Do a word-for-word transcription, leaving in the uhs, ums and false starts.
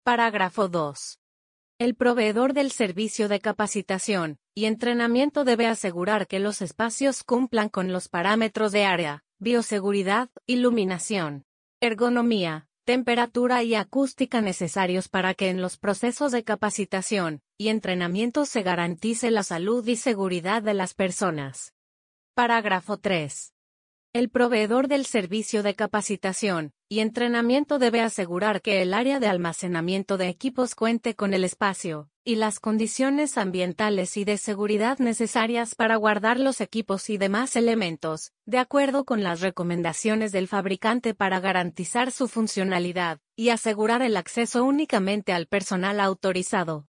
Parágrafo dos. El proveedor del servicio de capacitación y entrenamiento debe asegurar que los espacios cumplan con los parámetros de área, bioseguridad, iluminación, ergonomía, temperatura y acústica necesarios para que en los procesos de capacitación y entrenamiento se garantice la salud y seguridad de las personas. Parágrafo tres. El proveedor del servicio de capacitación y entrenamiento debe asegurar que el área de almacenamiento de equipos cuente con el espacio y las condiciones ambientales y de seguridad necesarias para guardar los equipos y demás elementos, de acuerdo con las recomendaciones del fabricante para garantizar su funcionalidad y asegurar el acceso únicamente al personal autorizado.